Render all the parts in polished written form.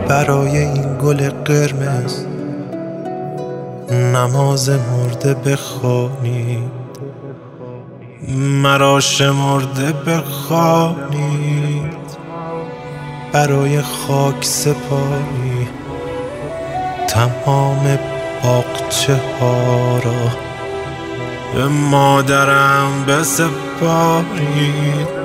برای این گل قرمز نماز مرده بخوانید، مرا شمرده بخوانید. برای خاک سپاری تمام باغچه ها را به مادرم بسپارید.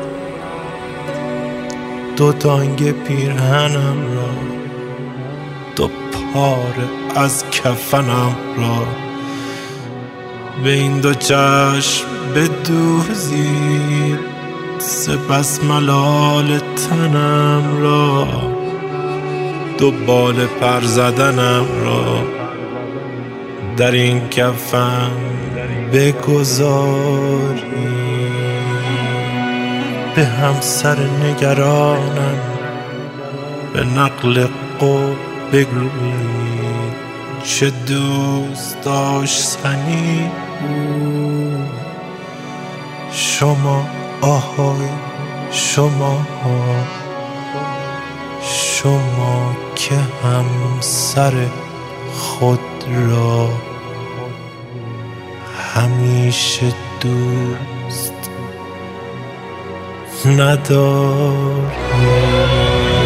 دو دانگ پیرهنم را، دو پاره از کفنم را به این دو چشم بدوزید. سپس ملال تنم را، دو بال پر زدنم را در این کفن بگذارید. به همسر نگرانم به نقل قول بگویید چه دوست داشتنی بود. شما آهای شما که همسر خود را همیشه دوست نداری.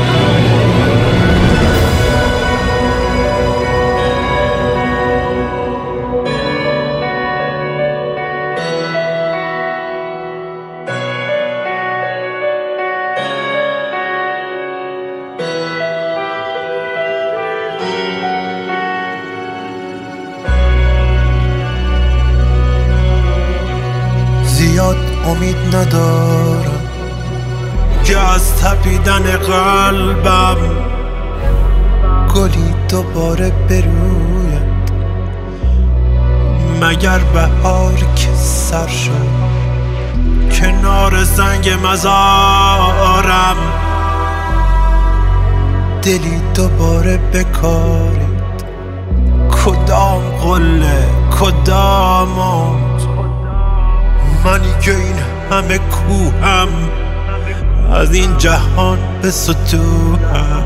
زیاد امید ندارم که از تپیدن قلبم گلی دوباره بروید، مگر بهار که سر شد کنار سنگ مزارم دلی دوباره بکارید. کدام قله کدام موج، منی که این همه کوهم از این جهان به ستوهم.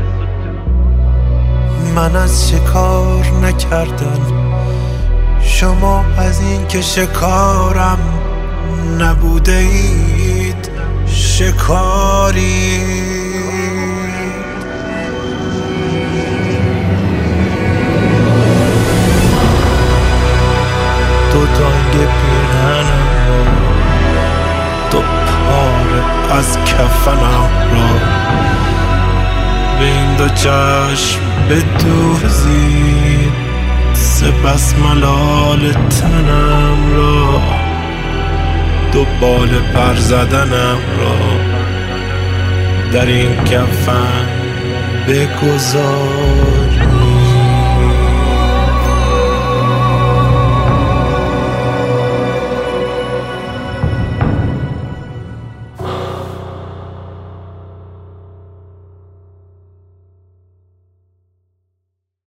من از شکار نکردم، شما از این که شکارم نبوده اید شکاری. دو دانگ پیرهنم را، دو پاره از کفنم را به این دو چشم بدوزید. سپس ملال تنم را، دو بال پر زدنم را در این کفن بگذار.